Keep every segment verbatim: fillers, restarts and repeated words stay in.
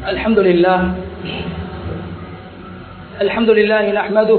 الحمد لله الحمد لله نحمده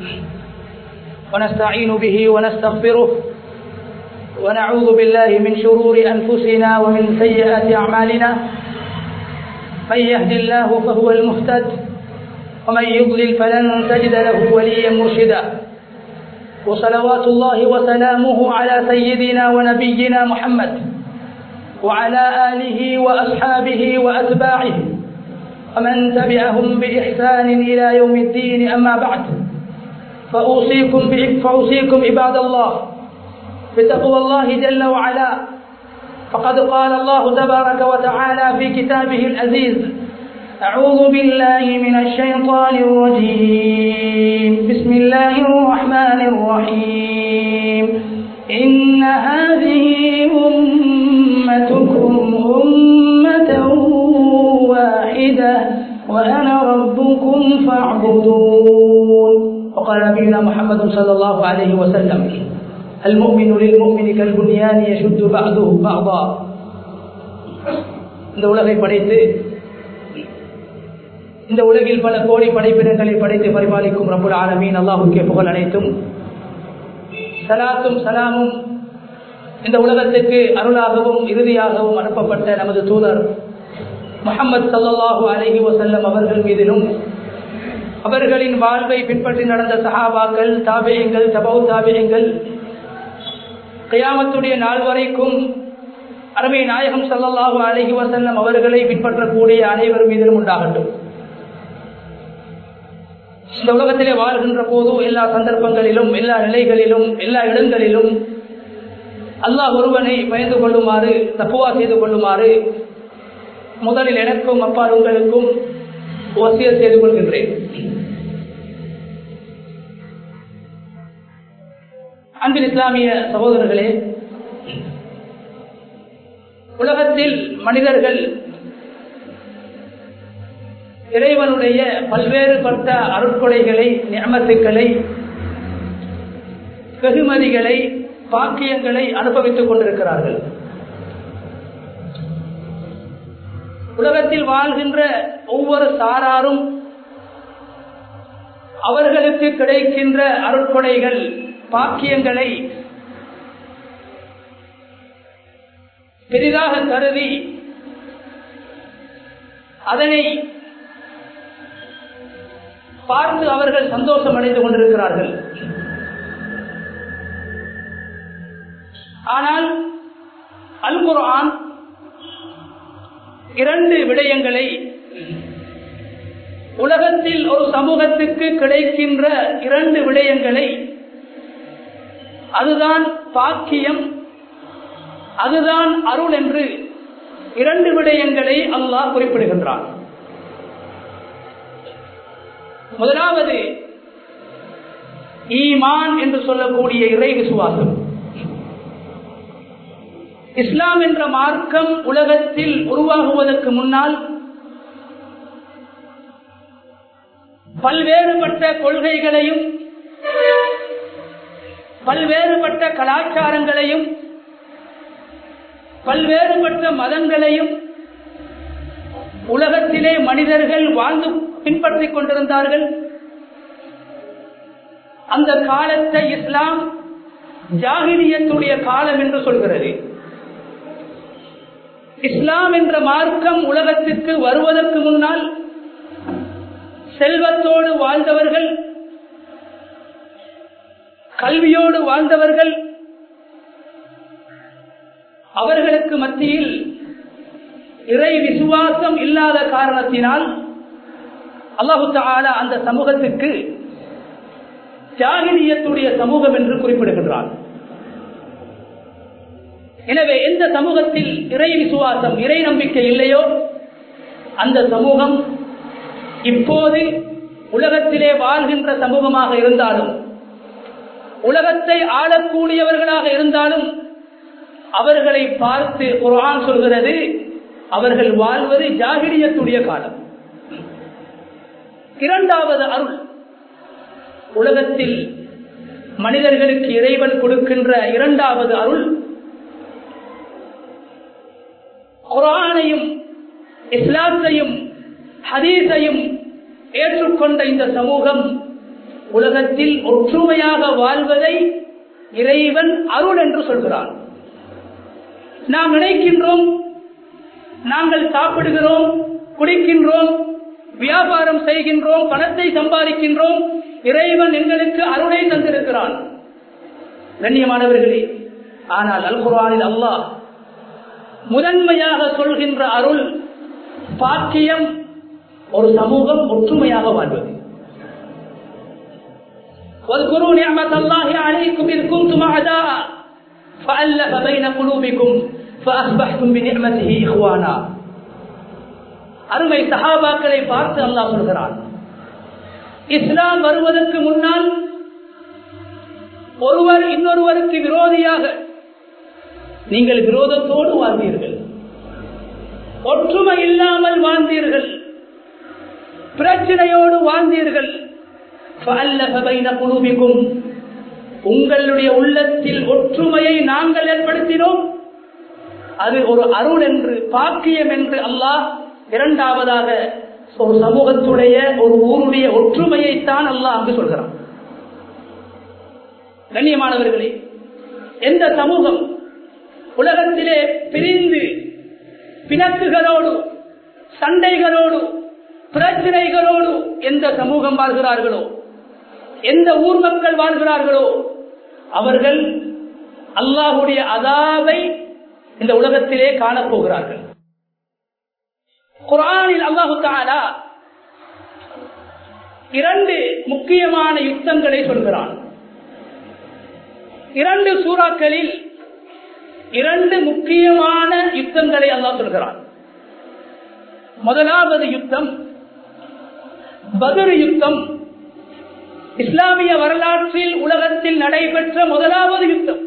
ونستعين به ونستغفره ونعوذ بالله من شرور أنفسنا ومن سيئات أعمالنا. من يهد الله فهو المهتد ومن يضلل فلن تجد له وليا مرشدا. وصلوات الله وسلامه على سيدنا ونبينا محمد وعلى آله وأصحابه وأتباعه ومن تبعهم بإحسان إلى يوم الدين. أما بعد، فأوصيكم فأوصيكم عباد الله بتقوى الله جل وعلا. فقد قال الله تبارك وتعالى في كتابه العزيز: أعوذ بالله من الشيطان الرجيم، بسم الله الرحمن الرحيم. إن هذه أمتكم أمة واحدة وأنا ربكم فاعبدون. وقال نبينا محمد صلى الله عليه وسلم: المؤمن للمؤمن كالبنيان يشد بعضه بعضا. இந்த உலகை படைத்து இந்த உலகில் பல கோடி படைப்பினங்களை படைத்து பரிபாலிக்கும் ரப்புல் ஆலமீன் அல்லாஹ்வுக்கே புகழ் அனைத்தும். சலாத்தும் சலாமும் இந்த உலகத்துக்கு அருளாகவும் இறுதியாகவும் அனுப்பப்பட்ட நமது தூதர் முஹம்மது ஸல்லல்லாஹு அலைஹி வஸல்லம் அவர்கள் மீதிலும், அவர்களின் வாழ்வை பின்பற்றி நடந்த சஹாபாக்கள், தாபிஈன்கள், தபவு தாபிஈன்கள், கியாமத்துடைய நாள் வரைக்கும் அருமை நாயகம் ஸல்லல்லாஹு அலைஹி வஸல்லம் அவர்களை பின்பற்றக்கூடிய அனைவர் மீதிலும் உண்டாகட்டும். இந்த உலகத்திலே வாழ்கின்ற போது எல்லா சந்தர்ப்பங்களிலும், எல்லா நிலைகளிலும், எல்லா இடங்களிலும் அல்லாஹ் ஒருவனை பயந்து கொள்ளுமாறு, தக்வா செய்து கொள்ளுமாறு முதலில் எனக்கும் அப்பால் உங்களுக்கும் வசியத் செய்து கொள்கின்றேன். அன்பின் இஸ்லாமிய சகோதரர்களே, உலகத்தில் மனிதர்கள் இறைவனுடைய பல்வேறுபட்ட அருட்கொடைகளை, நிஅமத்துக்களை, வெகுமதிகளை, பாக்கியங்களை அனுபவித்துக் கொண்டிருக்கிறார்கள். உலகத்தில் வாழ்கின்ற ஒவ்வொரு சாராரும் அவர்களுக்கு கிடைக்கின்ற அருட்கொடைகள், பாக்கியங்களை பெரிதாக கருதி அதனை பார்த்து அவர்கள் சந்தோஷம் அடைந்து கொண்டிருக்கிறார்கள். ஆனால் அல் குர்ஆன் இரண்டு விடயங்களை, உலகத்தில் ஒரு சமூகத்துக்கு கிடைக்கின்ற இரண்டு விடயங்களை, அதுதான் பாக்கியம், அதுதான் அருள் என்று இரண்டு விடயங்களை அல்லாஹ் குறிப்பிடுகின்றான். முதலாவது ஈமான் என்று சொல்லக்கூடிய இறை விசுவாசம். இஸ்லாம் என்ற மார்க்கம் உலகத்தில் உருவாகுவதற்கு முன்னால் பல்வேறுபட்ட கொள்கைகளையும், பல்வேறுபட்ட கலாச்சாரங்களையும், பல்வேறுபட்ட மதங்களையும் உலகத்திலே மனிதர்கள் வாழ்ந்து பின்பற்றிக் கொண்டிருந்தார்கள். அந்த காலத்தை இஸ்லாம் ஜாஹிலியத்துடைய காலம் என்று சொல்கிறது. இஸ்லாம் என்ற மார்க்கம் உலகத்திற்கு வருவதற்கு முன்னால் செல்வத்தோடு வாழ்ந்தவர்கள், கல்வியோடு வாழ்ந்தவர்கள், அவர்களுக்கு மத்தியில் இறை விசுவாசம் இல்லாத காரணத்தினால் அல்லாஹு தஆலா அந்த சமூகத்துக்கு ஜாஹிலியத்துடைய சமூகம் என்று குறிப்பிடுகின்றான். எனவே எந்த சமூகத்தில் இறை விசுவாசம், இறை நம்பிக்கை இல்லையோ அந்த சமூகம் இப்போது உலகத்திலே வாழ்கின்ற சமூகமாக இருந்தாலும், உலகத்தை ஆளக்கூடியவர்களாக இருந்தாலும், அவர்களை பார்த்து குர்ஆன் சொல்கிறது, அவர்கள் வாழ்வது ஜாஹிலியத்துடைய காலம். இரண்டாவது அருள், உலகத்தில் மனிதர்களுக்கு இறைவன் கொடுக்கின்ற இரண்டாவது அருள், குர்ஆனையும் இஸ்லாத்தையும் ஹதீஸையும் ஏற்றுக்கொண்ட இந்த சமூகம் உலகத்தில் ஒற்றுமையாக வாழ்வதை இறைவன் அருள் என்று சொல்கிறான். நாம் நினைக்கின்றோம், நாங்கள் சாப்பிடுகிறோம், குடிக்கின்றோம், வியாபாரம் செய்கின்றோம், பணத்தை சம்பாதிக்கின்றோம், இறைவன் எங்களுக்கு அருளை தந்திருக்கிறான். கண்ணியமானவர்களே, ஆனால் அல் குர்ஆனில் அல்லாஹ் முதன்மையாக சொல்கின்ற அருள் பாக்கியம் ஒரு சமூகம் ஒற்றுமையாக வாழ்வது. واذكروا نعمة الله عليكم إذ كنتم أعداء فألف بين قلوبكم فأصبحتم بنعمته إخوانا. அருமை சஹாபாக்களை பார்த்து அல்லாஹ் சொல்கிறான், இஸ்லாம் வருவதற்கு முன்னால் ஒருவர் இன்னொருவருக்கு விரோதியாக நீங்கள் விரோதத்தோடு வாழ்ந்தீர்கள், ஒற்றுமை இல்லாமல் வாழ்ந்தீர்கள், பிரச்சனையோடு வாழ்ந்தீர்கள். உங்களுடைய உள்ளத்தில் ஒற்றுமையை நாங்கள் ஏற்படுத்தினோம். அது ஒரு அருள் என்று, பாக்கியம் என்று அல்லாஹ் இரண்டாவதாக ஒரு சமூகத்துடைய ஒரு ஊருடைய ஒற்றுமையைத்தான் அல்லாஹ் அங்கு சொல்கிறான். கண்ணியமானவர்களே, எந்த சமூகம் உலகத்திலே பிரிந்து பிணக்குகளோடு சண்டைகளோடு பிரச்சனைகளோடு எந்த சமூகம் வாழ்கிறார்களோ, எந்த ஊர் மக்கள் வாழ்கிறார்களோ, அவர்கள் அல்லாஹ்வுடைய அதாபை இந்த உலகத்திலே காணப்போகிறார்கள். குர்ஆனில் அல்லாஹ் தஆலா இரண்டு முக்கியமான யுத்தங்களை சொல்கிறான். இரண்டு சூறாக்களில் இரண்டு முக்கியமான யுத்தங்களை அல்லாஹ் சொல்கிறான். முதலாவது யுத்தம் பத்ர் யுத்தம். இஸ்லாமிய வரலாற்றில் உலகத்தில் நடைபெற்ற முதலாவது யுத்தம்.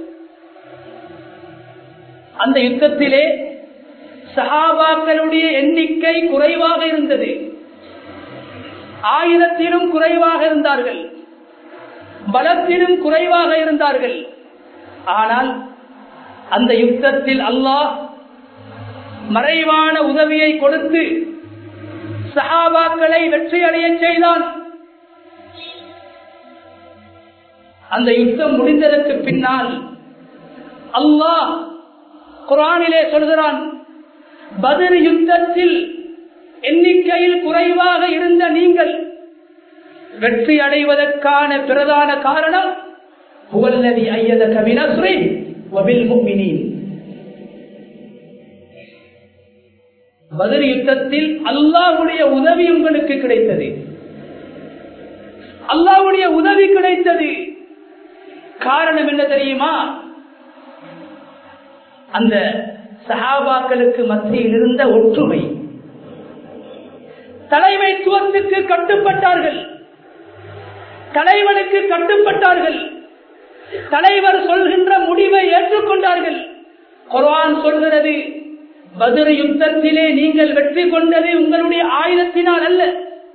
அந்த யுத்தத்திலே சஹாபாக்களுடைய எண்ணிக்கை குறைவாக இருந்தது. ஆயிரத்திலும் குறைவாக இருந்தார்கள், பலத்திலும் குறைவாக இருந்தார்கள். ஆனால் அந்த யுத்தத்தில் அல்லாஹ் மறைவான உதவியை கொடுத்து சஹாபாக்களை வெற்றி அடைய செய்தான். அந்த யுத்தம் முடிந்ததற்கு பின்னால் அல்லாஹ் குர்ஆனிலே சொல்கிறான், பத்ர் யுத்தத்தில் எண்ணிக்கையில் குறைவாக இருந்த நீங்கள் வெற்றி அடைவதற்கான பிரதான காரணம் ஹுவல்லதி அய்யதக பினஸ்ரிஹி வபில் முஃமினீன். பத்ர் யுத்தத்தில் அல்லாஹ்வுடைய உதவி உங்களுக்கு கிடைத்தது. அல்லாஹ்வுடைய உதவி கிடைத்தது. காரணம் என்ன தெரியுமா? அந்த சஹாபாக்களுக்கு மத்தியில் இருந்த ஒற்றுமை. தலைமைத்துவத்துக்கு கட்டுப்பட்டார்கள், தலைவனுக்கு கட்டுப்பட்டார்கள், தலைவர் சொல்கின்ற முடிவை ஏற்றுக்கொண்டார்கள். குர்ஆன் சொல்கிறது, பத்ர் யுத்தத்திலே நீங்கள் வெற்றி கொண்டது உங்களுடைய ஆயுதத்தினால் அல்ல,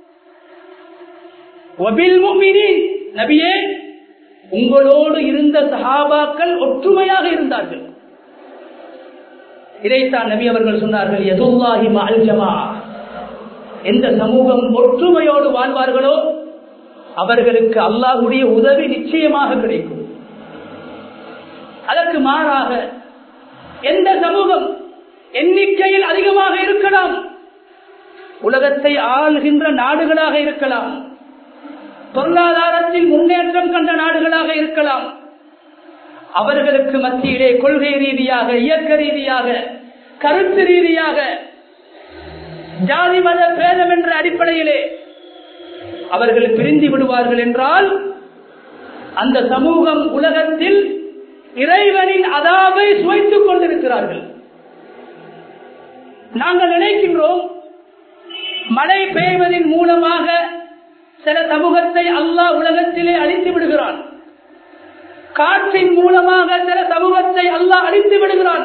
வபில் முஃமினீன், நபியே உங்களோடு இருந்த சஹாபாக்கள் ஒற்றுமையாக இருந்தார்கள். இதைத்தான் நபி அவர்கள் சொன்னார்கள், யதுல்லாஹி மஅல் ஜமாஅ. எந்த சமூகம் ஒற்றுமையோடு வாழ்வார்களோ அவர்களுக்கு அல்லாஹ்வுடைய உதவி நிச்சயமாக கிடைக்கும். அதற்கு மாறாக எந்த சமூகம் எண்ணிக்கையில் அதிகமாக இருக்கலாம், உலகத்தை ஆள்கின்ற நாடுகளாக இருக்கலாம், பொருளாதாரத்தில் முன்னேற்றம் கண்ட நாடுகளாக இருக்கலாம், அவர்களுக்கு மத்தியிலே கொள்கை ரீதியாக, இயக்க ரீதியாக, கருத்து ரீதியாக, ஜாதி மத பேதம் என்ற அடிப்படையிலே அவர்கள் பிரிந்து விடுவார்கள் என்றால் அந்த சமூகம் உலகத்தில் இறைவனின் அதாபை சுவைத்துக் கொண்டிருக்கிறார்கள். நாங்கள் நினைக்கின்றோம் மழை பெய்வதன் மூலமாக சில சமூகத்தை அல்லாஹ் உலகத்திலே அழித்து விடுகிறான், காற்றின் மூலமாக சில சமூகத்தை அல்லாஹ் அழித்து விடுகிறான்,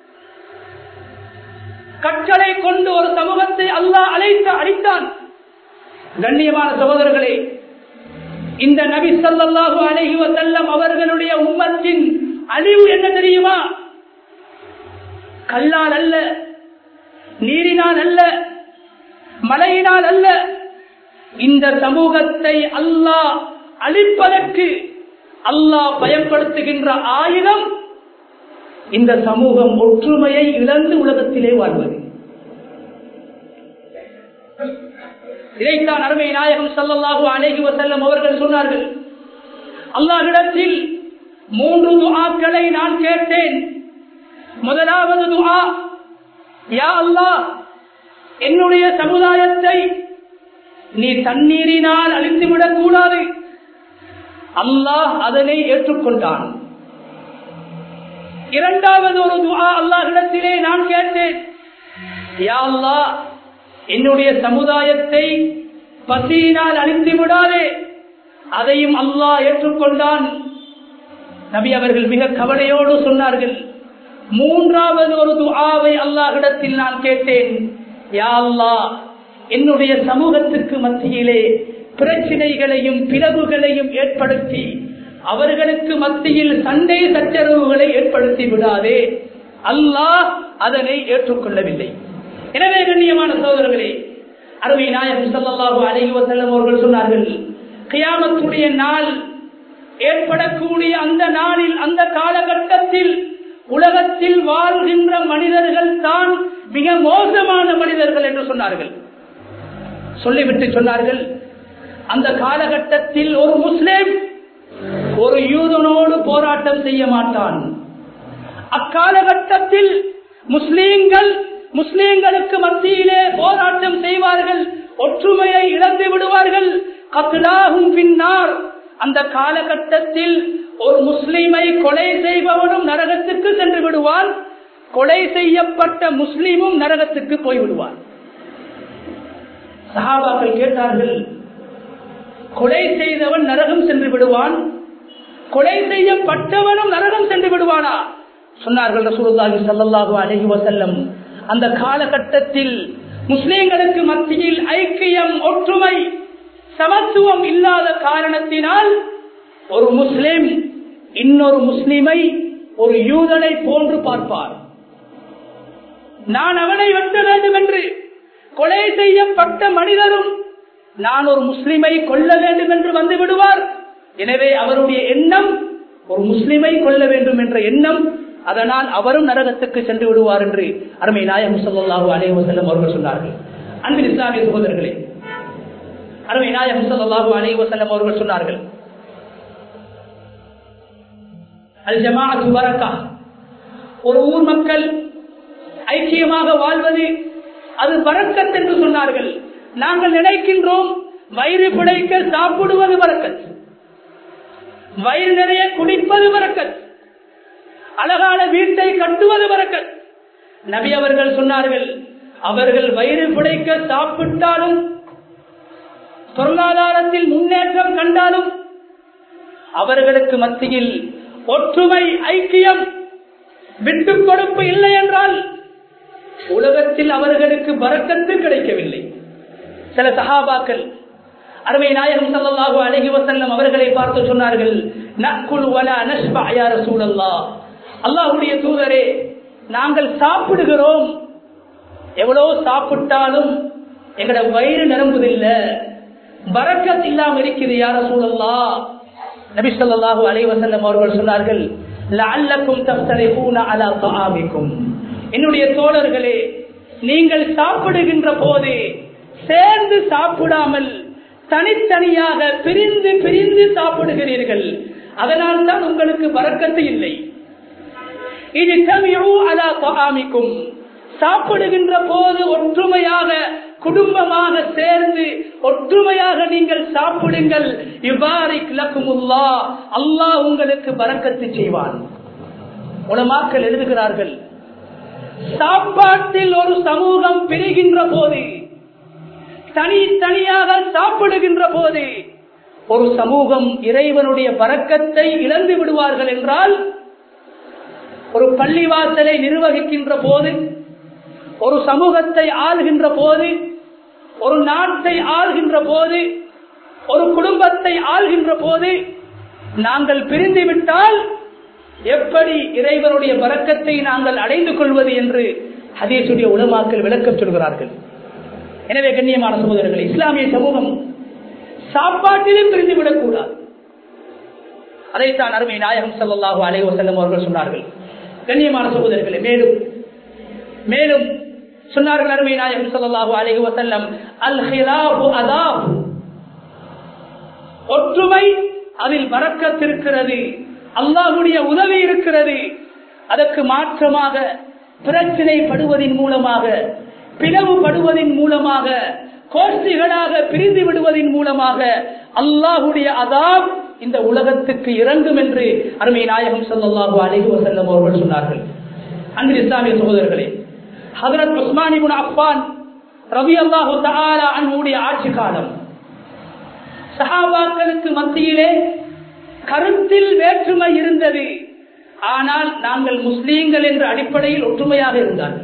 கற்களை கொண்டு ஒரு சமூகத்தை அல்லாஹ் அழைத்து அழித்தான். கண்ணியமான சகோதரர்களே, இந்த நபி ஸல்லல்லாஹு அலைஹி வஸல்லம் அவர்களுடைய உம்மத்தின் அழிவு என்ன தெரியுமா? கல்லால் அல்ல, நீரினால் அல்ல, மழையினால் அல்ல, இந்த சமூகத்தை அல்லாஹ் அழிப்பதற்கு அல்லாஹ் பயன்படுத்துகின்ற ஆயுதம் இந்த சமூகம் ஒற்றுமையை இழந்து உலகத்திலே வாழ்வது. இதைத்தான் அருமை நாயகம் ஸல்லல்லாஹு அலைஹி வஸல்லம் அவர்கள் சொன்னார்கள், அல்லாஹ்விடத்தில் மூன்று துஆக்களை நான் கேட்டேன். முதலாவது துஆ, யா அல்லாஹ், என்னுடைய சமுதாயத்தை நீ தண்ணீரினால் அழித்துவிடக் கூடாது. அல்லாஹ் அதனை ஏற்றுக்கொண்டான். இரண்டாவது ஒரு துஆ அல்லாஹ்விடத்திலே நான் கேட்டேன், யா அல்லாஹ், என்னுடைய சமுதாயத்தை பசியினால் அழித்து விடாதே. அதையும் அல்லாஹ் ஏற்றுக்கொண்டான். நபி அவர்கள் மிக கவலையோடு சொன்னார்கள், மூன்றாவது ஒரு துஆவை அல்லாஹ்விடத்தில் நான் கேட்டேன், யா அல்லாஹ், என்னுடைய சமூகத்துக்கு மத்தியிலே பிரச்சனைகளையும் பிளவுகளையும் ஏற்படுத்தி அவர்களுக்கு மத்தியில் சண்டை சச்சரவுகளை ஏற்படுத்தி விடாதே. அல்லாஹ் அதனை ஏற்றுக்கொள்ளவில்லை. எனவே கண்ணியமான சகோதரர்களே, அருமை நாயகம் ஸல்லல்லாஹு அலைஹி வஸல்லம் அவர்கள் சொன்னார்கள், கியாமத்துடைய நாள் ஏற்படக்கூடிய அந்த நாளில், அந்த காலகட்டத்தில் உலகத்தில் வாழ்கின்ற மனிதர்கள் தான் மிக மோசமான மனிதர்கள் என்று சொன்னார்கள். சொல்லிவிட்டு சொன்னார்கள், அந்த காலகட்டத்தில் ஒரு முஸ்லிம் ஒரு யூதனோடு போராட்டம் செய்ய மாட்டான். அக்காலகட்டத்தில் முஸ்லீம்கள் முஸ்லீம்களுக்கு மத்தியிலே போராட்டம் செய்வார்கள், ஒற்றுமையை இழந்து விடுவார்கள். கத்லாஹும் பின்னார், அந்த காலகட்டத்தில் ஒரு முஸ்லிமை கொலை செய்பவனும் நரகத்துக்கு சென்று விடுவான், கொலை செய்யப்பட்ட முஸ்லிமும் நரகத்துக்கு போய்விடுவான். சஹாபாக்கள் கேட்டார்கள், கொலை செய்தவன் நரகம் சென்று விடுவான், கொலை செய்யப்பட்டவனும் நரகம் சென்று விடுவானா? சொன்னார்கள் ரசூலுல்லாஹி ஸல்லல்லாஹு அலைஹி வஸல்லம், அந்த காலகட்டத்தில் முஸ்லிம்களுக்கு மத்தியில் ஐக்கியம், ஒற்றுமை, சமத்துவம் இல்லாத காரணத்தினால் ஒரு முஸ்லிம் இன்னொரு முஸ்லிமை ஒரு யூதனை போன்று பார்ப்பார். நான் அவனை வெட்ட வேண்டும் என்று கொலை செய்யப்பட்ட மனிதரும் நான் ஒரு முஸ்லிமை கொல்ல வேண்டும் என்று வந்து விடுவார். எனவே அவருடைய எண்ணம் ஒரு முஸ்லிமை கொல்ல வேண்டும் என்ற எண்ணம், அதனால் அவரும் நரகத்துக்கு சென்று விடுவார் என்று அருமை நாயகம் ஸல்லல்லாஹு அலைஹி வஸல்லம் அவர்கள் சொன்னார்கள். அன்பின் இஸ்லாமிய சகோதரர்களே, அருமை நாயகம் ஸல்லல்லாஹு அலைஹி வஸல்லம் அவர்கள் சொன்னார்கள், அல் ஜமாஅத்து பரக்கா, ஒரு ஊர் மக்கள் ஐக்கியமாக வாழ்வது அது பரக்கத் என்று சொன்னார்கள். நாங்கள் நினைக்கின்றோம் வயிறு பிழைக்க சாப்பிடுவது பரக்கத், வயிறு நிறைய குடிப்பது பரக்கத், அழகான வீட்டை கட்டுவது பரக்கத். நபி அவர்கள் சொன்னார்கள், அவர்கள் வயிறு பிழைக்க சாப்பிட்டாலும் பொருளாதாரத்தில் முன்னேற்றம் கண்டாலும் அவர்களுக்கு மத்தியில் ஒற்றுமை, ஐக்கியம், விட்டுக் கொடுப்பு இல்லை என்றால் உலகத்தில் அவர்களுக்கு பரக்கத்து கிடைக்கவில்லை. சில சஹாபாக்கள் அருமை நாயகம் ஸல்லல்லாஹு அலைஹி வஸல்லம் அவர்களை பார்த்து சொன்னார்கள், நக்குல் வலா நஷ்பா யா ரசூலல்லாஹ், அல்லாஹ்வுடைய தூதரே, நாங்கள் சாப்பிடுகிறோம், எவ்வளவு சாப்பிட்டாலும் எங்கட வயிறு நிரம்புதில்லை, பரக்கத் இல்லாம இருக்குது யா ரசூலல்லாஹ். நபி ஸல்லல்லாஹு அலைஹி வஸல்லம் அவர்கள் சொன்னார்கள், லஅல்லக்கும் தஃப்தரிஹூன அலா தஆமிக்கும், என்னுடைய தோழர்களே, நீங்கள் சாப்பிடுகின்ற போது சேர்ந்து சாப்பிடாமல் தனித்தனியாக பிரிந்து பிரிந்து சாப்பிடுகிறீர்கள், அதனால் தான் உங்களுக்கு பரக்கத்து இல்லை. இது தமிழ் அலா தஆமிக்கும், சாப்பிடுகின்ற போது ஒற்றுமையாக குடும்பமாக சேர்ந்து ஒற்றுமையாக நீங்கள் சாப்பிடுங்கள். யுபாரிக் லக்குமுல்லாஹ், அல்லாஹ் உங்களுக்கு பரக்கத்து செய்வான். உலமாக்கள் எழுதுகிறார்கள், சாப்பாட்டில் ஒரு சமூகம் பிரிகின்ற போது, தனித்தனியாக சாப்பிடுகின்ற போது ஒரு சமூகம் இறைவனுடைய பரக்கத்தை இழந்து விடுவார்கள் என்றால், ஒரு பள்ளிவாசலை நிர்வகிக்கின்ற போது, ஒரு சமூகத்தை ஆள்கின்ற போது, ஒரு நாட்டை ஆள்கின்ற போது, ஒரு குடும்பத்தை ஆள்கின்ற போது நாங்கள் பிரிந்து விட்டால் எப்படி இறைவனுடைய பரக்கத்தை நாங்கள் அடைந்து கொள்வது என்று ஹதீஸுடைய உலமாக்கள் விளக்கம் சொல்கிறார்கள். எனவே கண்ணியமான சகோதரர்களே, இஸ்லாமிய சமூகம் சாப்பாட்டிலே பிரிந்துவிடக் கூடாது. அதைத்தான் அருமை நாயகம் ஸல்லல்லாஹு அலைஹி வஸல்லம் அவர்கள் சொன்னார்கள். கண்ணியமான சகோதரர்களே, மேலும் மேலும் சொன்னார்கள் அருமை நாயகம் ஸல்லல்லாஹு அலைஹி வஸல்லம், அல் ஹிலாஃபு அதாப், ஒற்றுமை அதில் பரக்கத் இருக்கிறது, அல்லாஹ்வுடைய உதவி இருக்கிறது. அதற்கு மாற்றமாக பிரச்சனைப்படுவதின் மூலமாக, பிளவுபடுவதின் மூலமாக, கோஷ்டிகளாக பிரிந்து விடுவதன் மூலமாக அல்லாஹ்வுடைய அதாப் இந்த உலகத்துக்கு இறங்கும் என்று அருமை நாயகம் ஸல்லல்லாஹு அலைஹி வஸல்லம் அவர்கள் சொன்னார்கள். அன்பு இஸ்லாமிய சகோதரர்களே, ஹஜ்ரத் உஸ்மான் இப்னு அஃபான் ரலியல்லாஹு தஆலா அன்ஹுடைய ஆட்சி காலம், சஹாபாக்களுக்கு மத்தியிலே கருத்தில் வேற்றுமை இருந்தது. ஆனால் நாங்கள் முஸ்லீம்கள் என்ற அடிப்படையில் ஒற்றுமையாக இருந்தார்கள்.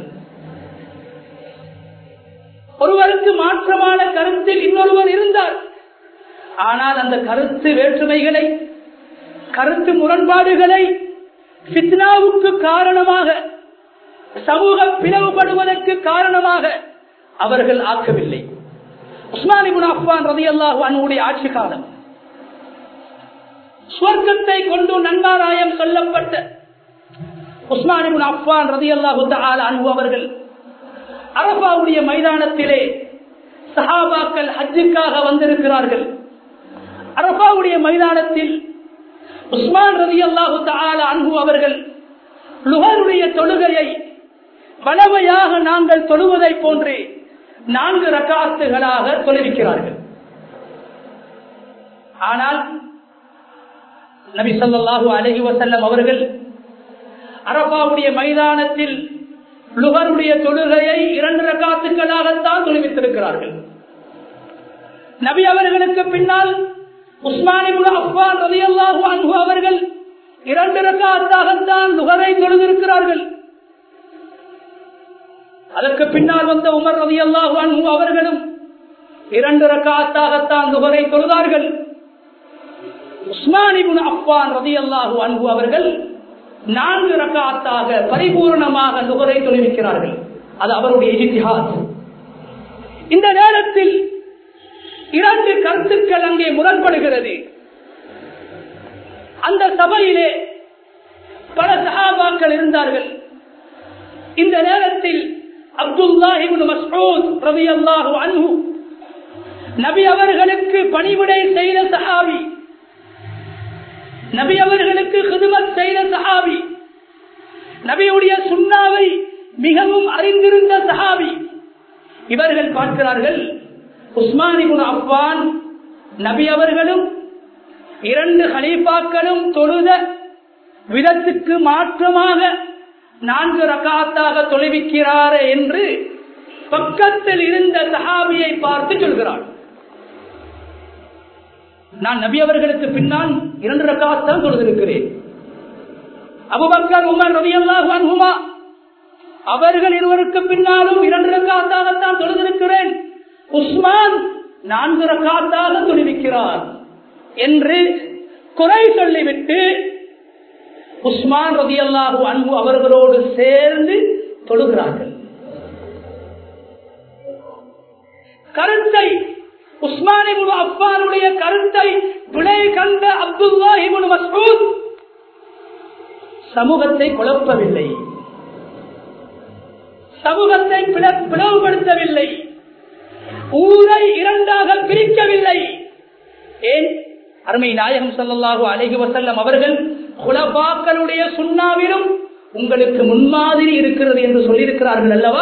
ஒருவருக்கு மாற்றமான கருத்தில் இன்னொருவர் இருந்தார். ஆனால் அந்த கருத்து வேற்றுமைகளை, கருத்து முரண்பாடுகளை ஃபித்னாவுக்கு காரணமாக, சமூக பிளவுபடுவதற்கு காரணமாக அவர்கள் ஆக்கவில்லை. உஸ்மான் இப்னு அஃபான் ரலியல்லாஹு அன்ஹுடைய ஆட்சி காலம், சுவர்க்கத்தை கொண்டு நன்மாராயம் சொல்லப்பட்ட உஸ்மான் இப்னு அஃபான் ரலியல்லாஹு தஆலா அன்ஹு அவர்கள் அரஃபாவுடைய மைதானத்திலே சஹாபாக்கள் ஹஜ்ஜுக்காக வந்திருக்கிறார்கள். அரஃபாவுடைய மைதானத்தில் உஸ்மான் ரலியல்லாஹு தஆலா அன்ஹு அவர்கள் லுஹருடைய தொழுகையை வளமையாக நாங்கள் தொழுவதை போன்று நான்கு ரக்காத்துகளாக தொழுவிக்கிறார்கள். ஆனால் நபி ஸல்லல்லாஹு அலைஹி வஸல்லம் அவர்கள் அரஃபாவுடைய மைதானத்தில் லுஹருடைய தொழுகையை இரண்டு ரக்காத்துகளாகத்தான் தொழுவித்திருக்கிறார்கள். நபி அவர்களுக்கு பின்னால் உஸ்மான் இப்னு அஃபான் ரலியல்லாஹு அன்ஹு அவர்கள் இரண்டு ரக்காத்தாகத்தான் லுஹரை தொழுதிருக்கிறார்கள். அதற்கு பின்னால் வந்த உமர் ரலியல்லாஹு அன்ஹு அவர்களும் இரண்டு ரக்காத்தாகத்தான் லுஹரை தொழுதார்கள். உஸ்மான் இப்னு அஃபான் ரலியல்லாஹு அன்ஹு அவர்கள் நான்கு ரக்காத்தாக பரிபூர்ணமாக லுஹரை தொழுவிக்கிறார்கள். அது அவருடைய இஜ்திஹாத். இந்த நேரத்தில் இரண்டு கருத்துக்கள் அங்கே முரண்படுகிறது. அந்த சபையிலே பல சஹாபாக்கள் இருந்தார்கள். இந்த நேரத்தில் அப்துல்லாஹ் இப்னு மஸ்ஊத் ரலியல்லாஹு அன்ஹு நபி அவர்களுக்கு பணிவிடை செய்த சஹாபி, நபி அவர்களுக்கு கிதுமத் செய்த சஹாபி, நபியுடைய சுன்னாவை மிகவும் அறிந்திருந்த சஹாபி. இவர்கள் பார்க்கிறார்கள், உஸ்மான் இப்னு அஃபான் நபி அவர்களும் இரண்டு கலீஃபாக்களும் தொழுத விதத்துக்கு மாற்றமாக நான்கு ரக்காத்தாக தொழுவிக்கிறாரே என்று பக்கத்தில் இருந்த சஹாபியை பார்த்து சொல்கிறார். நான் நபி அவர்களுக்கு பின்னால் இரண்டு ரக்காத்தான் தொழுதிருக்கிறேன். அபூபக்கர் உமர் ரலியல்லாஹு அன்ஹுமா அவர்கள் இருவருக்கு பின்னாலும் இரண்டு ரக்காத்தாகத்தான் தொழுதிருக்கிறேன். உஸ்மான் நான்கு ரக்காத்தாக தொழுவிக்கிறார் என்று குறை சொல்லிவிட்டு உஸ்மான் ரலியல்லாஹு அன்ஹு அவர்களோடு சேர்ந்து தொழுகிறார்கள். கருத்தை, உஸ்மான் இப்னு அஃபானுடைய கருத்தை பிழை கண்ட அப்துல்லாஹ் இப்னு மஸ்ஊத் சமூகத்தை குழப்பவில்லை, சமூகத்தை பிளவுபடுத்தவில்லை, ஊரை இரண்டாக பிரிக்கவில்லை. ஏன்? அருமை நாயகம் ஸல்லல்லாஹு அலைஹி வஸல்லம் அவர்கள் குலபாக்களுடைய சுன்னாவிலும் உங்களுக்கு முன்மாதிரி இருக்கிறது என்று சொல்லியிருக்கிறார்கள் அல்லவா?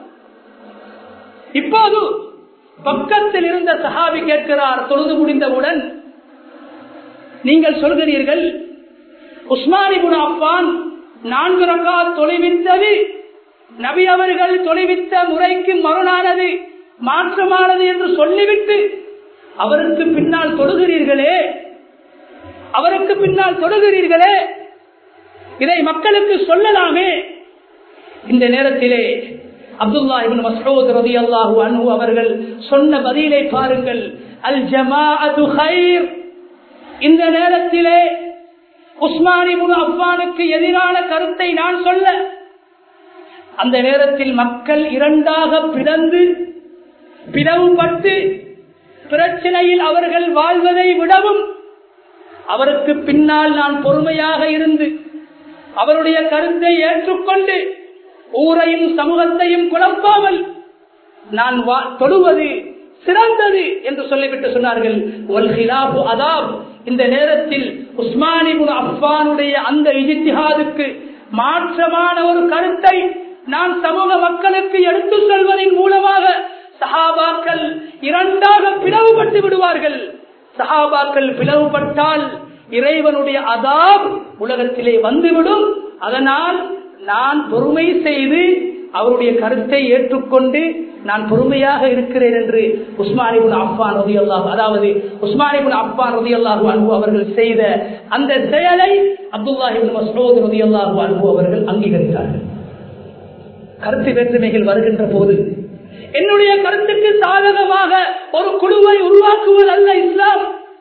இப்போது பக்கத்தில் இருந்த சஹாபி கேட்கிறார், தொழுது முடிந்தவுடன் நீங்கள் சொல்கிறீர்கள் உஸ்மான் இப்னு அஃபான் நான்கு ரக்காத் தொழுவித்தது நபி அவர்கள் தொழுவித்த முறைக்கு மரணானது, மாற்றமானது என்று சொல்லிவிட்டு அவருக்கு பின்னால் தொழுகிறீர்களே, அவருக்கு பின்னால் தொழுகிறீர்களே, இதை மக்களுக்கு சொல்லலாமே. இந்த நேரத்திலே அப்துல்லாஹ் இப்னு மஸ்ஊத் ரலியல்லாஹு அன்ஹு அவர்கள் சொன்ன பதிலை பாருங்கள். அல் ஜமாஅத்து கைர். இந்த நேரத்திலே உஸ்மான் இப்னு அஃபானுக்கு எதிரான கருத்தை நான் சொல்ல, அந்த நேரத்தில் மக்கள் இரண்டாக பிளந்து பிளவுபட்டு பிரச்சனையில் அவர்கள் வாழ்வதை விடவும் அவருக்கு பின்னால் நான் பொறுமையாக இருந்து அவருடைய கருத்தை ஏற்றுக்கொண்டு ஊரையும் சமூகத்தையும் குழப்பாமல் நான் தொடுவது சிறந்தது என்று சொல்லிவிட்டு சொன்னார்கள். இந்த நேரத்தில் உஸ்மான் இப்னு அஃபானுடைய அந்த இஜ்திஹாதுக்கு மாற்றமான ஒரு கருத்தை நான் சமூக மக்களுக்கு எடுத்து சொல்வதன் மூலமாக சஹாபாக்கள் இரண்டாக பிளவுபட்டு விடுவார்கள். சஹாபாக்கள் பிளவுபட்டால் இறைவனுடைய அதாப் உலகத்திலே வந்துவிடும். அதனால் நான் பொறுமை செய்து அவருடைய கருத்தை ஏற்றுக்கொண்டு நான் பொறுமையாக இருக்கிறேன் என்று உஸ்மான் இப்னு அஃபான் ரலியல்லாஹு அதாவது உஸ்மான் இப்னு அஃபான் ரலியல்லாஹு அன்ஹு அவர்கள் செய்த அந்த செயலை அப்துல்லாஹ் இப்னு மஸ்ஊத் ரலியல்லாஹு அன்ஹு அவர்கள் அங்கீகரித்தார்கள். கருத்து வேற்றுமைகள் வருகின்ற போது என்னுடைய கருத்துக்கு சாதகமாக ஒரு குழுவை உருவாக்குவது அல்ல இஸ்லாம்.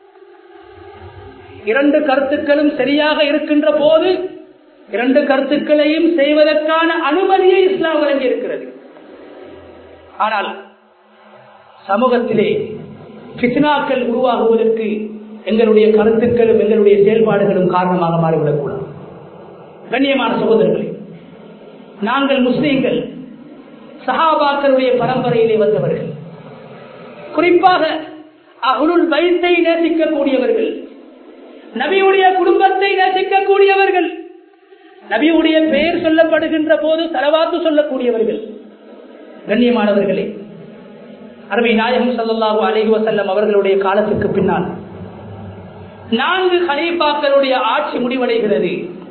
இரண்டு கருத்துக்களும் சரியாக இருக்கின்ற போது இரண்டு கருத்துக்களையும் செய்வதற்கான அனுமதியை இஸ்லாம் வழங்கி இருக்கிறது. ஆனால் சமூகத்திலே ஃபித்னாக்கள் உருவாகுவதற்கு எங்களுடைய கருத்துக்களும் எங்களுடைய செயல்பாடுகளும் காரணமாக மாறிவிடக்கூடாது. கண்ணியமான சகோதரர்களே, நாங்கள் முஸ்லிம்கள் சஹாபாக்களுடைய பரம்பரையிலே வந்தவர்கள், குறிப்பாக அஹ்லுல் பைத்தை நேசிக்கக்கூடியவர்கள், நபியுடைய குடும்பத்தை நேசிக்கக்கூடியவர்கள், நபியுடைய பெயர் சொல்லப்படுகின்ற போது ஸலவாத்து சொல்லக்கூடியவர்கள். கண்ணியமானவர்களே, அருமை நாயகம் ஸல்லல்லாஹு அலைஹி வஸல்லம் அவர்களுடைய காலத்துக்கு பின்னால் நான்கு கலீஃபாக்களுடைய ஆட்சி முடிவடைகிறது.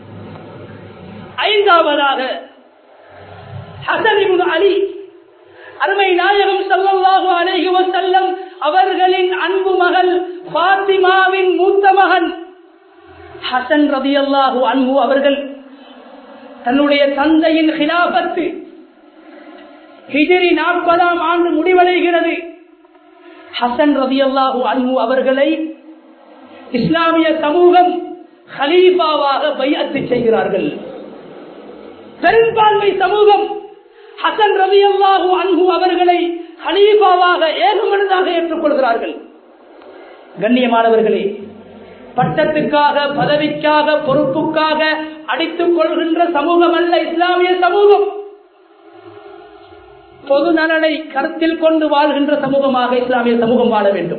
ஐந்தாவதாக ஹஸன் இப்னு அலி, அருமை நாயகம் ஸல்லல்லாஹு அலைஹி வஸல்லம் அவர்களின் அன்பு மகள் ஃபாத்திமாவின் மூத்த மகன் ஹஸன் ரலியல்லாஹு அன்ஹு அவர்கள் தன்னுடைய தந்தையின் ஹிலாபத்து ஹிஜ்ரி நாற்பதாம் ஆண்டு முடிவடைகிறது. ஹஸன் ரலியல்லாஹு அன்ஹு அவர்களை இஸ்லாமிய சமூகம் கலீஃபாவாக பைஅத் செய்கிறார்கள். பெரும்பான்மை சமூகம் ஹஸன் ரலியல்லாஹு அன்ஹு அவர்களை கலீஃபாவாக ஏகமனதாக ஏற்றுக்கொள்கிறார்கள். கண்ணியமானவர்களே, பட்டத்துக்காக பதவிக்காக பொறுப்புக்காக அடித்துக் கொள்கின்ற சமூகம் அல்ல இஸ்லாமிய சமூகம். பொது நலனை கருத்தில் கொண்டு வாழ்கின்ற சமூகமாக இஸ்லாமிய சமூகம் வாழ வேண்டும்.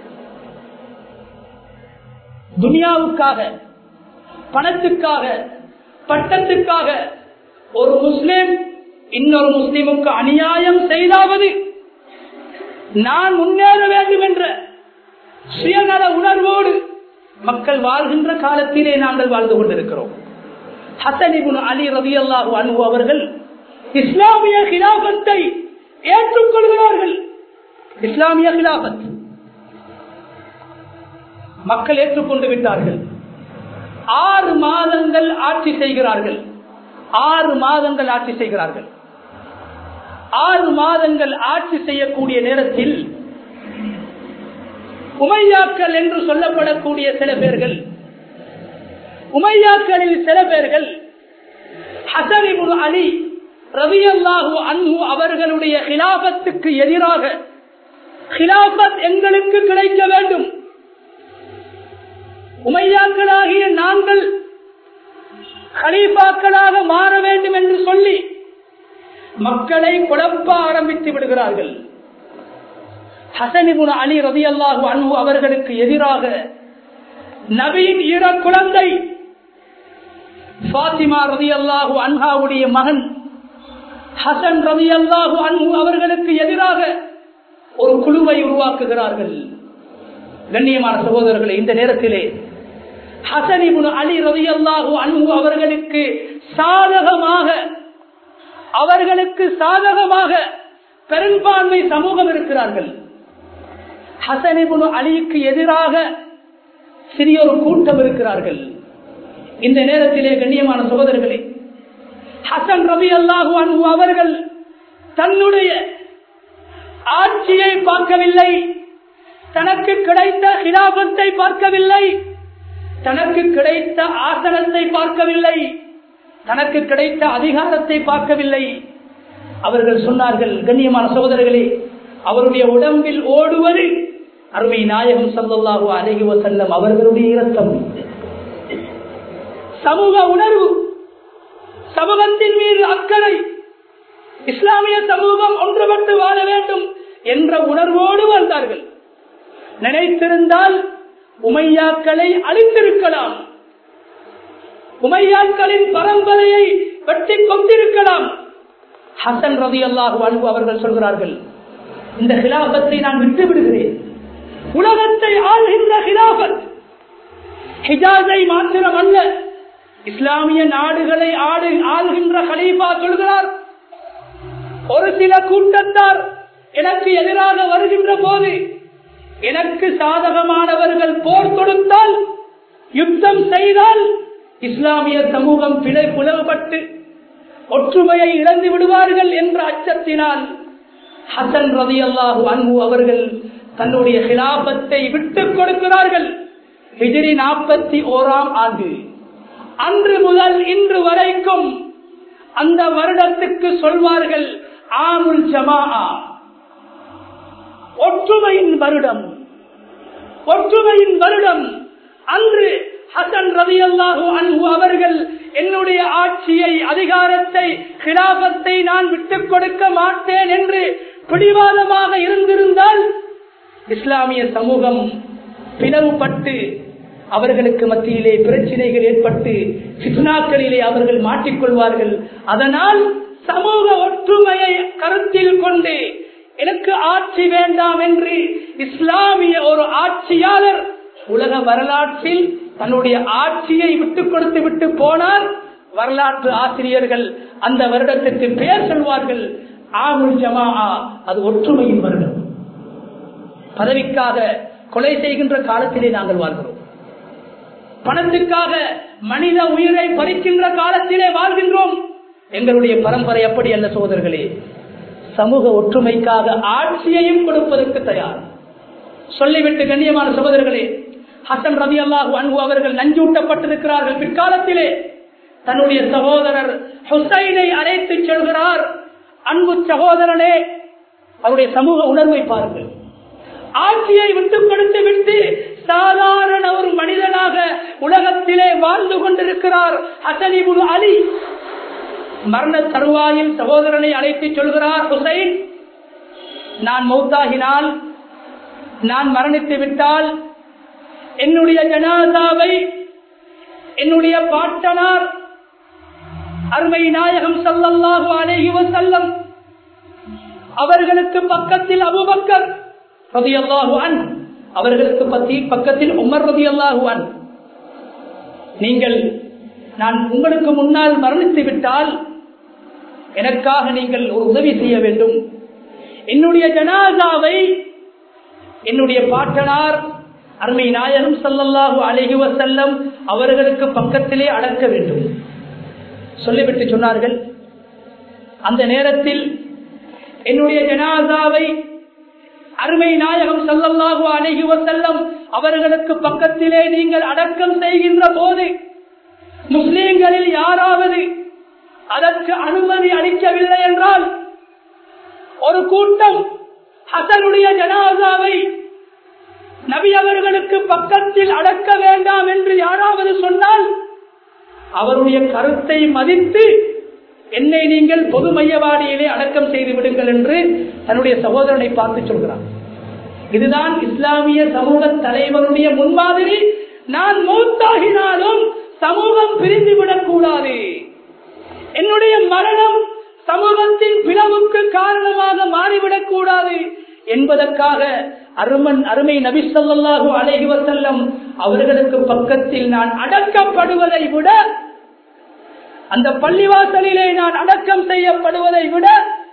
துனியாவுக்காக, பணத்துக்காக, பட்டத்துக்காக ஒரு முஸ்லிம் இன்னொரு முஸ்லிமுக்கு அநியாயம் செய்தாவது நான் முன்னேற வேண்டும் என்ற சுயநல உணர்வோடு மக்கள் வாழ்கின்ற காலத்திலே நாங்கள் வாழ்ந்து கொண்டிருக்கிறோம். ஹஸன் இப்னு அலி ரலியல்லாஹு அன்ஹு அவர்கள் இஸ்லாமிய கிலாபத்தை ஏற்றுக்கொள்கிறார்கள். இஸ்லாமிய கிலாபத் மக்கள் ஏற்றுக்கொண்டு விட்டார்கள். ஆறு மாதங்கள் ஆட்சி செய்கிறார்கள். ஆறு மாதங்கள் ஆட்சி செய்கிறார்கள். ஆறு மாதங்கள் ஆட்சி செய்யக்கூடிய நேரத்தில் உமையாக்கள் என்று சொல்லப்படக்கூடிய சில பேர்கள், உமையாக்களில் சில பேர்கள் ஹஸன் இப்னு அலி ரலியல்லாஹு அன்ஹு அவர்களுடைய கிலாபத்துக்கு எதிராக, கிலாபத் எங்களுக்கு கிடைக்க வேண்டும், உமையாக்களாகிய நாங்கள் கலீஃபாக்களாக மாற வேண்டும் என்று சொல்லி மக்களை குழப்ப ஆரம்பித்து விடுகிறார்கள். ஹஸன் இப்னு அலி ரலியல்லாஹு அன்ஹு அவர்களுக்கு எதிராக நபியின் இர குழந்தை ஃபாத்திமா ரலியல்லாஹு அன்ஹாவுடைய மகன் ஹஸன் ரலியல்லாஹு அன்ஹு அவர்களுக்கு எதிராக ஒரு குழுவை உருவாக்குகிறார்கள். கண்ணியமான சகோதரர்களே, இந்த நேரத்திலே ஹஸன் இப்னு அலி ரலியல்லாஹு அன்ஹு அவர்களுக்கு சாதகமாக அவர்களுக்கு சாதகமாக பெரும்பான்மை சமூகம் இருக்கிறார்கள். ஹஸன் இப்னு அலிக்கு எதிராக சிறியொரு கூட்டம் இருக்கிறார்கள். இந்த நேரத்திலே கண்ணியமான சகோதரர்களே, ஹஸன் ரலியல்லாஹு அன்ஹு அவர்கள் தன்னுடைய ஆட்சியை பார்க்கவில்லை, தனக்கு கிடைத்த கிலாபத்தை பார்க்கவில்லை, தனக்கு கிடைத்த ஆசனத்தை பார்க்கவில்லை, தனக்கு கிடைத்த அதிகாரத்தை பார்க்கவில்லை. அவர்கள் சொன்னார்கள், கண்ணியமான சகோதரர்களே, அவருடைய உடம்பில் ஓடுவது அருமை நாயகம் ஸல்லல்லாஹு அலைஹி வஸல்லம் அவர்களுடைய இரத்தம். சமூக உணர்வு, சமூகத்தின் மீது அக்கறை, இஸ்லாமிய சமூகம் ஒன்றுபட்டு வாழ வேண்டும் என்ற உணர்வோடு வாழ்ந்தார்கள். நினைத்திருந்தால் உமையாக்களை அழித்திருக்கலாம், உமையாக்களின் பரம்பரையை வெட்டி கொண்டிருக்கலாம். ஹசன் ரலியல்லாஹு அன்ஹு அவர்கள் சொல்கிறார்கள், இந்த ஹிலாபத்தை நான் விட்டு விடுகிறேன். உலகத்தை ஆள்கின்ற ஹிலாபத் ஹிஜாஸை மாத்திரம் அல்ல, இஸ்லாமிய நாடுகளை ஆடு ஆள்கின்ற கலீஃபா சொல்கிறார், ஒரு சில கூட்டத்தார் எனக்கு எதிராக வருகின்ற போது எனக்கு சாதகமானவர்கள் போர் தொடுத்தால், யுத்தம் செய்தால் இஸ்லாமிய சமூகம் பிழை புலப்பட்டு ஒற்றுமையை இழந்து விடுவார்கள் என்ற அச்சத்தினால் ஹசன் ரலியல்லாஹு அன்ஹு அவர்கள் தன்னுடைய ஹிலாபத்தை விட்டுக் கொடுக்கிறார்கள். ஹிஜ்ரி நாற்பத்தி ஓராம் ஆண்டு அன்று முதல் இன்று வரைக்கும் அந்த வருடத்துக்கு சொல்வார்கள் ஆமுல் ஜமாஆ, ஒற்றுமையின் வருடம். ஒற்றுமையின் வருடம். அன்று ஹசன் ரலியல்லாஹு அன்ஹு அவர்கள் என்னுடைய ஆட்சியை, அதிகாரத்தை, ஹிலாபத்தை நான் விட்டுக் கொடுக்க மாட்டேன் என்று பிடிவாதமாக இருந்திருந்தால் இஸ்லாமிய சமூகம் பிளவுபட்டு அவர்களுக்கு மத்தியிலே பிரச்சனைகள் ஏற்பட்டு ஃபித்னாக்களிலே அவர்கள் மாட்டிக்கொள்வார்கள். அதனால் சமூக ஒற்றுமையை கருத்தில் கொண்டு எனக்கு ஆட்சி வேண்டாம் என்று இஸ்லாமிய ஒரு ஆட்சியாளர் உலக வரலாற்றில் தன்னுடைய ஆட்சியை விட்டுக் கொடுத்து விட்டு போனார். வரலாற்று ஆசிரியர்கள் அந்த வருடத்திற்கு பெயர் சொல்வார்கள் ஆமுல் ஜமாஆ, அது ஒற்றுமையின் வருடம். பதவிக்காக கொலை செய்கின்ற காலத்திலே நாங்கள் வாழ்கிறோம், பணத்துக்காக மனித உயிரை பறிக்கின்ற காலத்திலே வாழ்கின்றோம். எங்களுடைய பரம்பரை அப்படி அல்ல சகோதரர்களே. சமூக ஒற்றுமைக்காக ஆட்சியையும் கொடுப்பதற்கு தயார். சொல்லிவிட்டு கண்ணியமான சகோதரர்களே, ஹசன் ரலியல்லாஹு அன்ஹு அவர்கள் நஞ்சூட்டப்பட்டிருக்கிறார்கள். பிற்காலத்திலே தன்னுடைய சகோதரர் ஹுசைனை அழைத்து சொல்கிறார், அன்பு சகோதரனே, அவருடைய சமூக உணர்வை பாருங்கள். ஆட்சியை விட்டுக் கொடுத்து விட்டு சாதாரண ஒரு மனிதனாக உலகத்திலே வாழ்ந்து கொண்டிருக்கிறார் ஹசன் இப்னு அலி. மரண தருவாயில் சகோதரனை அழைத்து சொல்கிறார், ஹுசைன், நான் மௌத்தாகினால், நான் மரணித்து விட்டால் என்னுடைய ஜனாசாவை என்னுடைய பாட்டனார் அருமை நாயகம் ஸல்லல்லாஹு அலைஹி வஸல்லம் அவர்களுக்கு பக்கத்தில் அபூபக்கர் ரலியல்லாஹு அன்ஹு, அவர்களுக்கு பத்தி பக்கத்தில் உமர் ரலியல்லாஹு அன்ஹு, நீங்கள் நான் உங்களுக்கு முன்னால் மரணித்து விட்டால் எனக்காக நீங்கள் ஒரு உதவி செய்ய வேண்டும். என்னுடைய ஜனாசாவை என்னுடைய பாட்டனார் அருமை நாயகம் ஸல்லல்லாஹு அலைஹி வஸல்லம் அவர்களுக்கு பக்கத்திலே அடக்க வேண்டும். சொல்லிவிட்டு சொன்னார்கள், அந்த நேரத்தில் என்னுடைய ஜனாசாவை அருமை நாயகம் ஸல்லல்லாஹு அலைஹி வஸல்லம் அவர்களுக்கு பக்கத்திலே நீங்கள் அடக்கம் செய்கின்ற போது முஸ்லிம்களில் யாராவது அதற்கு அனுமதி அளிக்கவில்லை என்றால், ஒரு கூட்டம் ஹசனுடைய ஜனாசாவை நபி அவர்களுக்கு பக்கத்தில் அடக்க வேண்டாம் என்று யாராவது சொன்னால் அவருடைய கருத்தை மதித்து என்னை நீங்கள் பொது மையவாடியிலே அடக்கம் செய்து விடுங்கள் என்று தன்னுடைய சகோதரனை பார்த்து சொல்கிறார். இதுதான் இஸ்லாமிய சமூக தலைவருடைய முன்மாதிரி. நான் மௌத்தாகினாலும் சமூகம் பிரிந்துவிடக் கூடாது, என்னுடைய மரணம் சமூகத்தின் பிளவுக்கு காரணமாக மாறிவிடக் கூடாது என்பதற்காக அருமன் அருமை நபி ஸல்லல்லாஹு அலைஹி வஸல்லம் அவர்களுக்கு பக்கத்தில் நான் அடக்கப்படுவதை விட, அந்த பள்ளிவாசலிலே நான் அடக்கம் செய்யப்படுவதை விட,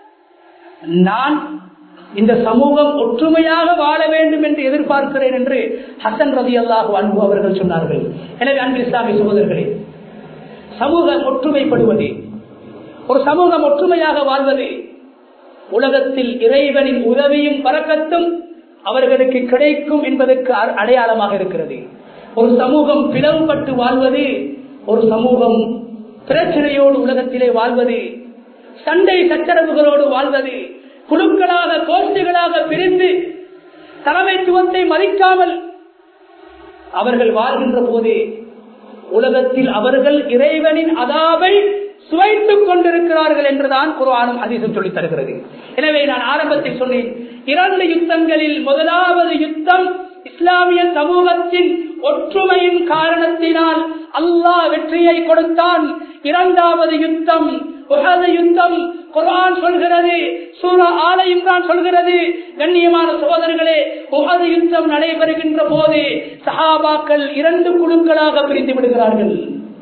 நான் இந்த சமூகம் ஒற்றுமையாக வாழ வேண்டும் என்று எதிர்பார்க்கிறேன் என்று ஹசன் ரலியல்லாஹு அன்ஹு அவர்கள் சொன்னார்கள். எனவே அன்பு இஸ்லாமிய சகோதரர்களே, சமூகம் ஒற்றுமைப்படுவது, ஒரு சமூகம் ஒற்றுமையாக வாழ்வது உலகத்தில் இறைவனின் உதவியும் பரக்கத்தும் அவர்களுக்கு கிடைக்கும் என்பதற்கு அடையாளமாக இருக்கிறது. ஒரு சமூகம் பிளவுபட்டு வாழ்வது, ஒரு சமூகம் பிரச்சனையோடு உலகத்திலே வாழ்வது, சண்டை சச்சரவுகளோடு வாழ்வது, குழுக்களாக கோஷ்டிகளாக பிரிந்து தலைமைத்துவத்தை மதிக்காமல் அவர்கள் வாழ்கின்ற போது உலகத்தில் அவர்கள் இறைவனின் அதாவை சுவைத்துக் கொண்டிருக்கிறார்கள் என்றுதான் குர்ஆனும் ஹதீஸும் சொல்லித் தருகிறது. எனவே நான் ஆரம்பத்தில் சொன்னேன், இரண்டு யுத்தங்களில் முதலாவது யுத்தம் இஸ்லாமிய சமூகத்தின் ஒற்றுமையின் காரணத்தினால் அல்லாஹ் வெற்றியை கொடுத்தான். இரண்டாவது யுத்தம் உஹது யுத்தம். குர்ஆன் சொல்கிறது, சூரா ஆல இம்ரான் சொல்கிறது, கண்ணியமான சகோதரர்களே, உஹது யுத்தம் நடைபெறுகின்ற போது சஹாபாக்கள் இரண்டு குழுக்களாக பிரிந்து விடுகிறார்கள்.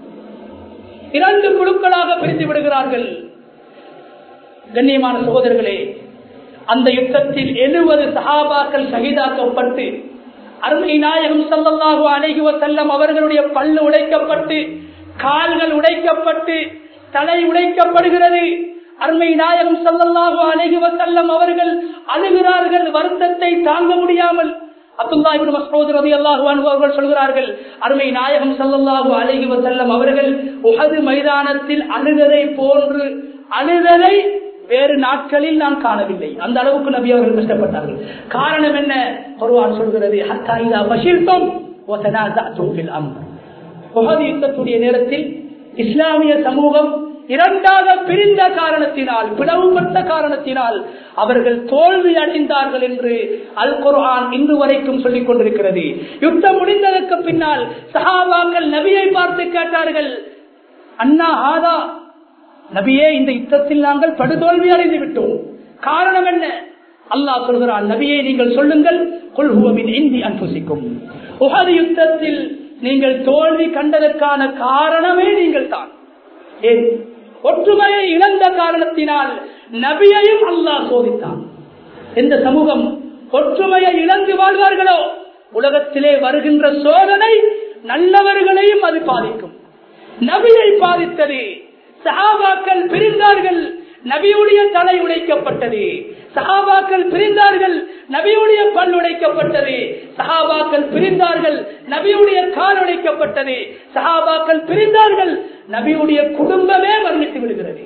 இரண்டு குழுக்களாக பிரிந்து விடுகிறார்கள். கண்ணியமான சகோதரர்களே, அந்த யுத்தத்தில் எழுபது சஹாபாக்கள் ஷஹீதாக்கப்பட்டு அருமை நாயகம் ஸல்லல்லாஹு அலைஹி வஸல்லம் அவர்களுடைய பல்லு உடைக்கப்பட்டு கால்கள் உடைக்கப்பட்டு தலை உடைக்கப்படுகிறது. அருமை நாயகம் ஸல்லல்லாஹு அலைஹி வஸல்லம் அவர்கள் அழுகிறார்கள், வருத்தத்தை தாங்க முடியாமல். அப்துல்லாஹ் இப்னு மஸ்ஊத் ரலியல்லாஹு அன்ஹு அவர்கள் சொல்கிறார்கள், அருமை நாயகம் ஸல்லல்லாஹு அலைஹி வஸல்லம் அவர்கள் உஹது மைதானத்தில் அழுததை போன்று அழுததை வேறு நாட்களில் நான் காணவில்லை. அந்த அளவுக்கு நபி அவர்கள் கஷ்டப்பட்டார்கள். காரணம் என்ன? குர்ஆன் சொல்கிறது, ஹத்தா இதா ஃபஷில்தும் வ தனாஸஅதும் ஃபில் அம்ர். உஹது யுத்தத்துடைய நேரத்தில் இஸ்லாமிய சமூகம் இரண்டாக பிரிந்த காரணத்தினால், பிளவுபட்ட காரணத்தினால் அவர்கள் தோல்வி அடைந்தார்கள் என்று அல் குர்ஆன் இன்று வரைக்கும் சொல்லிக் கொண்டிருக்கிறது. யுத்தம் முடிந்ததற்கு பின்னால் சஹாபாக்கள் நபியை பார்த்து கேட்டார்கள், அண்ணா ஆதா, நபியே, இந்த யுத்தத்தில் நாங்கள் படுதோல்வி அடைந்து விட்டோம், காரணம் என்ன? அல்லாஹ் சொல்கிறான், நபியை நீங்கள் சொல்லுங்கள், குல் ஹுவ மின் இந்தி அன்ஃபுசிக்கும். உஹது யுத்தத்தில் நீங்கள் தோல்வி கண்டதற்கான காரணமே நீங்கள் தான். ஏன்? ஒற்றுமையை இழந்த காரணத்தினால் நபியையும் அல்லாஹ் சோதித்தான். எந்த சமூகம் ஒற்றுமையை இழந்து வாழ்வார்களோ உலகத்திலே வருகின்ற சோதனை நல்லவர்களையும் அது பாதிக்கும். நபியை பாதித்தது. சஹாபாக்கள் பிரிந்தார்கள், நபியுடைய தலை உடைக்கப்பட்டது. சஹாபாக்கள் பிரிந்தார்கள், நபியுடைய பல் உடைக்கப்பட்டது. சஹாபாக்கள் பிரிந்தார்கள், நபியுடைய கால் உடைக்கப்பட்டது. சஹாபாக்கள் பிரிந்தார்கள், நபியுடைய குடும்பமே மரணித்து விடுகிறது.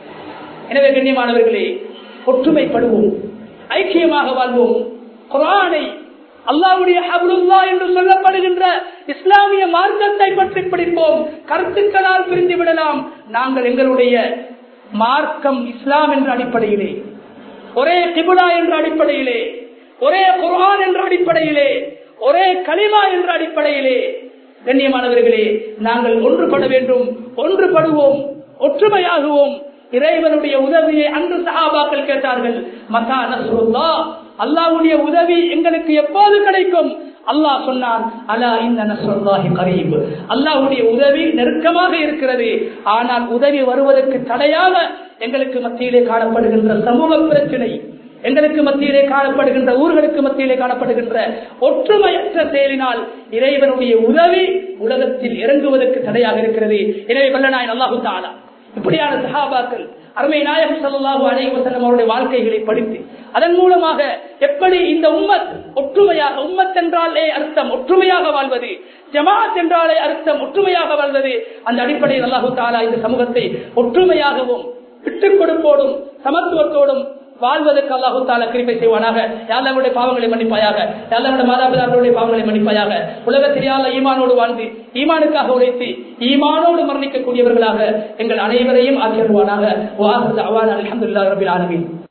எனவே கண்ணியமானவர்களே, ஒற்றுமைப்படுவோம், ஐக்கியமாக வாழ்வோம். குர்ஆனை, அல்லாஹ்வுடைய ஹப்லுல்லாஹ் என்று சொல்லப்படுகின்ற இஸ்லாமிய மார்க்கத்தை பற்றி படிப்போம். கருத்துக்களால் பிரிந்து விடலாம். நாங்கள் எங்களுடைய மார்க்கம் இஸ்லாம் என்ற அடிப்படையிலே, ஒரே கிப்லா என்ற அடிப்படையிலே, ஒரே குர்ஆன் என்ற அடிப்படையிலே, ஒரே கலிமா என்ற அடிப்படையிலே, கண்ணியமானவர்களே, நாங்கள் ஒன்றுபட வேண்டும். ஒன்றுபடுவோம், ஒற்றுமையாகுவோம். இறைவனுடைய உதவியை அன்று சஹாபாக்கள் கேட்டார்கள், மதா நஸ்ருல்லாஹ், அல்லாஹ்வுடைய உதவி எங்களுக்கு எப்போது கிடைக்கும்? அல்லாஹ் சொன்னான், அலா இன்ன நஸ்ருல்லாஹி கரீப், அல்லாஹ்வுடைய உதவி நெருக்கமாக இருக்கிறது. ஆனால் உதவி வருவதற்கு தடையாக எங்களுக்கு மத்தியிலே காணப்படுகின்ற சமூக பிரச்சனை, எங்களுக்கு மத்தியிலே காணப்படுகின்ற, ஊர்களுக்கு மத்தியிலே காணப்படுகின்ற ஒற்றுமையற்ற செயலினால் இறைவனுடைய உதவி உலகத்தில் இறங்குவதற்கு தடையாக இருக்கிறது. எனவே வல்லநாயன் அல்லாஹு தஆலா இப்படியான சஹாபாக்கள் அருமை நாயகம் ஸல்லல்லாஹு அலைஹி வஸல்லம் அவருடைய வாழ்க்கைகளை படித்து அதன் மூலமாக எப்படி இந்த உம்மத் ஒற்றுமையாக, உம்மத் என்றாலே அர்த்தம் ஒற்றுமையாக வாழ்வது, ஜமாஅத் என்றாலே அர்த்தம் ஒற்றுமையாக வாழ்வது, அந்த அடிப்படையில் அல்லாஹு தஆலா இந்த சமூகத்தை ஒற்றுமையாகவும் விட்டுக் கொடுப்போடும் சமத்துவத்தோடும் வாழ்வதற்கு அல்லாஹு தஆலா கிருபை செய்வானாக. யா அல்லாஹ் நம்முடைய பாவங்களை மன்னிப்பாயாக. யா அல்லாஹ் நம்முடைய மாதாபிதாக்களுடைய பாவங்களை மன்னிப்பாயாக. உலகத்தில் யா அல்லாஹ் ஈமானோடு வாழ்ந்து ஈமானுக்காக உழைத்து ஈமானோடு மரணிக்கக்கூடியவர்களாக எங்கள் அனைவரையும் ஆக்கிடுவானாக. வ ஆகிரு தஅவானா அல்ஹம்துலில்லாஹி ரப்பில் ஆலமீன்.